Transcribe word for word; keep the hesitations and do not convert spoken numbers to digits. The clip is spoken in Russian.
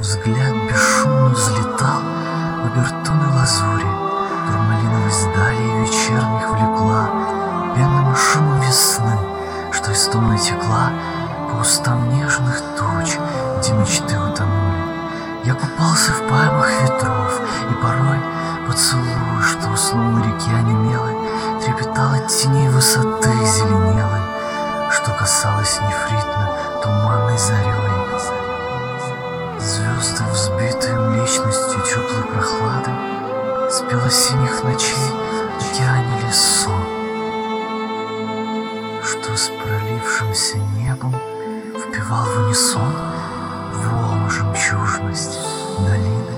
Взгляд бесшумно взлетал в обертоны лазури, турмалиновость далей вечерних влекла пенным шумом весны, что из томной текла по устам нежных туч, где мечты утонули. Я купался в пальмах ветров, и порой поцелуй, что уснул на реке онемелой, трепетал от теней высоты зеленелой, что касалось нефритно туманной зарей. Звезды, взбитые млечностью теплой прохлады, спел осенних ночей в океане ли сон, что с пролившимся небом впевал в унисон волн жемчужность долины.